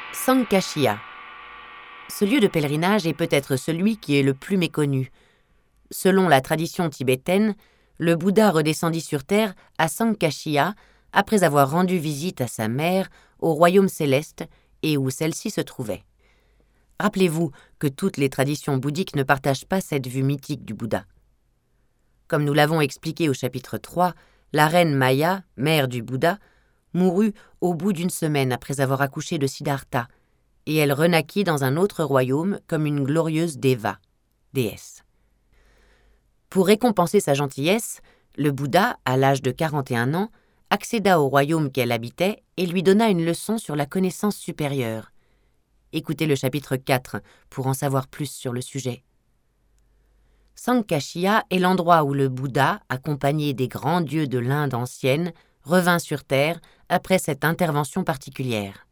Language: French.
Sankashya. Ce lieu de pèlerinage est peut-être celui qui est le plus méconnu. Selon la tradition tibétaine, le Bouddha redescendit sur terre à Sankashya après avoir rendu visite à sa mère au royaume céleste et où celle-ci se trouvait. Rappelez-vous que toutes les traditions bouddhiques ne partagent pas cette vue mythique du Bouddha. Comme nous l'avons expliqué au chapitre 3, la reine Maya, mère du Bouddha, mourut au bout d'une semaine après avoir accouché de Siddhartha, et elle renaquit dans un autre royaume comme une glorieuse Deva, déesse. Pour récompenser sa gentillesse, le Bouddha, à l'âge de 41 ans, accéda au royaume qu'elle habitait et lui donna une leçon sur la connaissance supérieure. Écoutez le chapitre 4 pour en savoir plus sur le sujet. Sankashya est l'endroit où le Bouddha, accompagné des grands dieux de l'Inde ancienne, revint sur terre après cette intervention particulière.